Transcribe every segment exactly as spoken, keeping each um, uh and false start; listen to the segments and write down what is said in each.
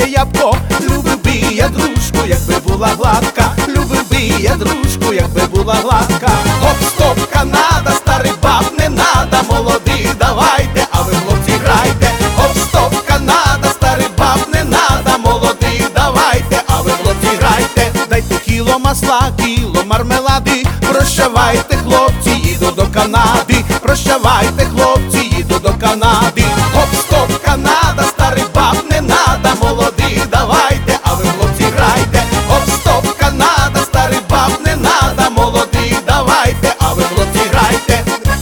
грайте ябко. Любив би я дружку, якби була гладка. Любив би я дружку, якби була гладка. Гоп-стоп, Канада, старий баб не надо. Молоді, давайте, а ви, хлопці, грайте. Гоп-стоп, Канада, старий баб не надо. Молоді, давайте, а ви, хлопці, грайте. Дайте кіло масла, кіло мармелади. Прощавайте, хлопці, їду до Канади. Прощавайте, хлопці, їду до Канади. Гоп-стоп, Канада, старий баб не надо. Молоді, давайте, а ви, хлопці, грайте. Гоп-стоп, Канада, старий баб не надо. Молоді, давайте, а ви, хлопці, грайте.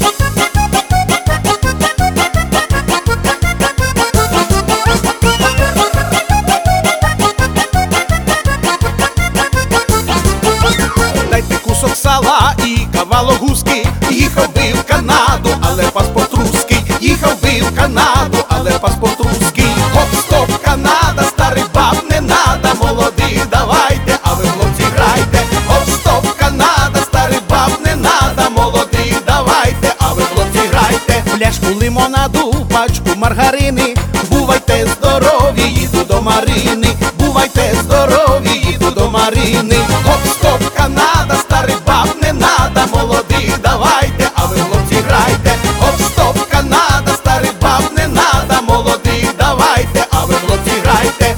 Дайте кусок сала і кавало гуски. Їхав би в Канаду, але паспорт русський. Їхав би в Канаду, але паспорт русський. Гоп-стоп, Канада, старий баб не надо. Молоді, давайте, а ви, хлопці, грайте. Гоп-стоп, Канада, старий баб не надо. Молоді, давайте, а ви, хлопці, грайте. Пляшку лимонаду, пачку маргарини. Бувайте здорові, їду до Марини. Бувайте здорові, їду до Марини. Гоп-стоп, Канада, старий баб не надо. Молоді, давайте, а ви, хлопці, грайте. Гоп-стоп, Канада, старий баб не надо. Молоді, давайте, а ви, хлопці, грайте.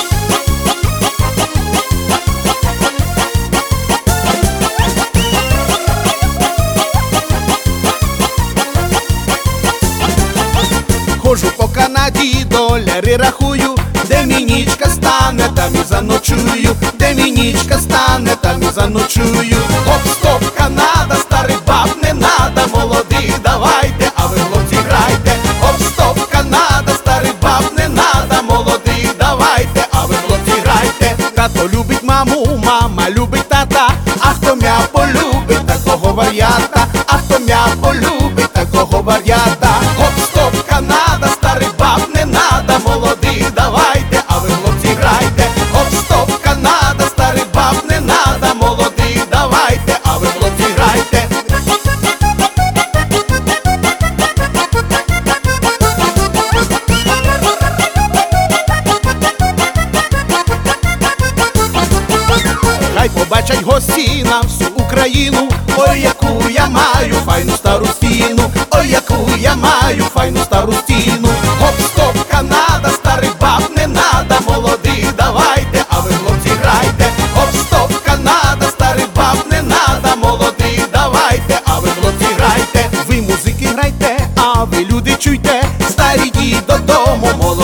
Хожу по Канаді, доляри рахую. Де мій нічка стане, там і заночую. Де мій нічка стане, там і заночую. Гоп-стоп, Канада, старий баб не надо. Молоді, давайте, а ви, хлопці, грайте. Гоп-стоп, Канада, старий баб не надо. Молоді, давайте, а ви, хлопці, грайте. Тато любить маму, мама любить тата. А хто м'я полюбить такого вар'ята? А хто м'я полюбить такого вар'ята? Гоп-стоп, Канада, старий баб не надо. Молоді, давайте, а ви, хлопці, грайте. Гоп-стоп, Канада, старий баб не надо. Молоді, давайте, а ви, хлопці, грайте. Хай побачать гості на всю Україну. Ой, яку я маю файну стару стіну. Ой, яку я маю файну стару стіну. Гоп-стоп, Канада, старий баб не надо. Молоді, давайте, а ви, хлопці, грайте. Гоп-стоп, Канада, старий баб не надо. Молоді, давайте, а ви, хлопці, грайте. Ви музики грайте, а ви, люди, чуйте. Старі йдіть додому, молоді.